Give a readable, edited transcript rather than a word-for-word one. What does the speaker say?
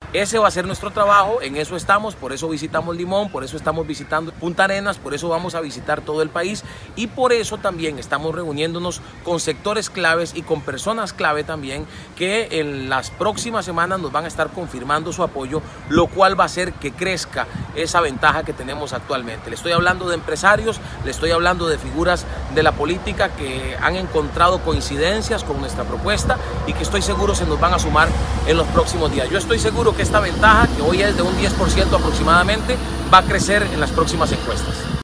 Ese va a ser nuestro trabajo, en eso estamos, por eso visitamos Limón, por eso estamos visitando Punta Arenas, por eso vamos a visitar todo el país y por eso también estamos reuniéndonos con sectores claves y con personas clave también que en las próximas semanas nos van a estar confirmando su apoyo, lo cual va a hacer que crezca esa ventaja que tenemos actualmente. Le estoy hablando de empresarios, le estoy hablando de figuras de la política que han encontrado coincidencias con nuestra propuesta y que estoy seguro se nos van a sumar en los próximos días. Yo estoy seguro que esta ventaja, que hoy es de un 10% aproximadamente, va a crecer en las próximas encuestas.